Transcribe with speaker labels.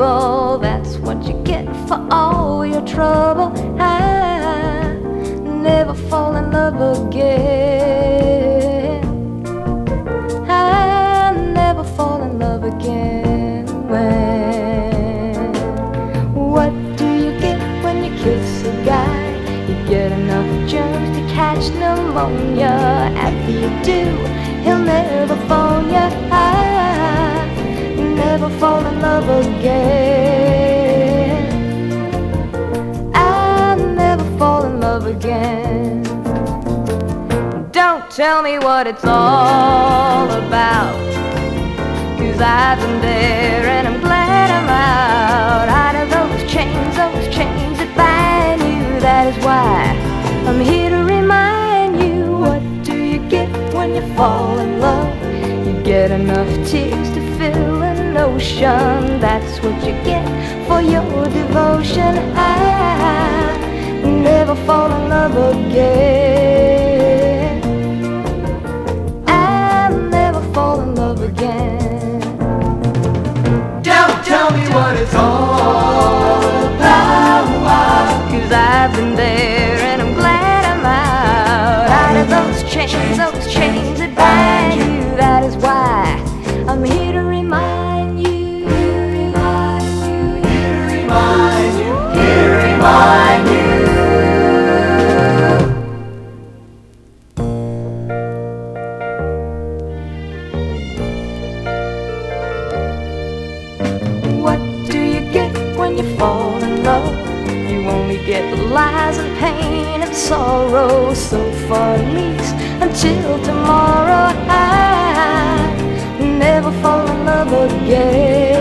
Speaker 1: trouble. That's what you get for all your trouble. I never fall in love again. I never fall in love again. What do you get when you kiss a guy? You get enough germs to catch pneumonia. After you do, he'll never phone you. I never fall in love again. I never fall in love again. Don't tell me what it's all about, 'cause I've been there and I'm glad I'm out. Out of those chains that bind you. That is why I'm here to remind you. What do you get when you fall in love? You get enough tears to fill an ocean. That's what you get for your devotion. I never fall in love again. I never fall in love again.
Speaker 2: Don't tell me what it's all about,
Speaker 1: 'Cause I've been there and I'm glad I'm out. Out of those chains that bind you. That is why I'm here to remind you.
Speaker 2: remind you, here to remind you.
Speaker 1: What do you get when you fall in love? You only get lies and pain and sorrow. So for at least until tomorrow, I never fall in love again.